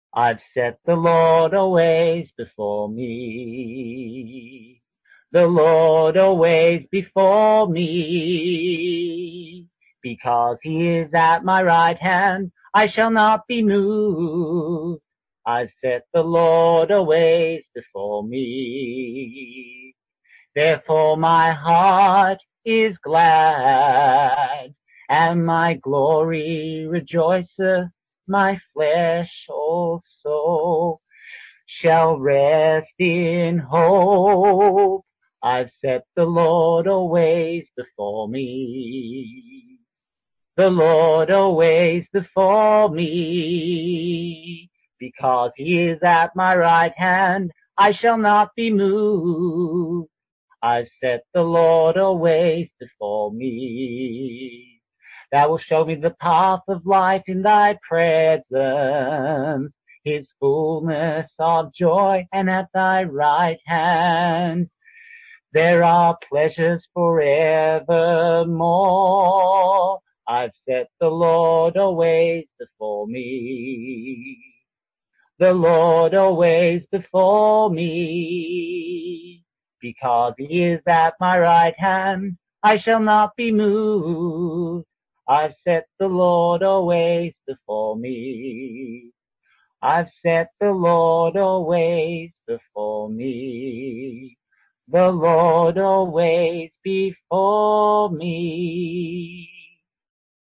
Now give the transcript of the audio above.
I've set the Lord always before me. The Lord always before me. Because he is at my right hand, I shall not be moved. I've set the Lord always before me. Therefore my heart is glad, and my glory rejoiceth. My flesh also shall rest in hope. I've set the Lord always before me. The Lord always before me. Because he is at my right hand, I shall not be moved. I've set the Lord always before me. Thou wilt show me the path of life in thy presence, his fullness of joy, and at thy right hand there are pleasures forevermore. I've set the Lord always before me. The Lord always before me. Because he is at my right hand, I shall not be moved. I've set the Lord always before me. I've set the Lord always before me. The Lord always before me.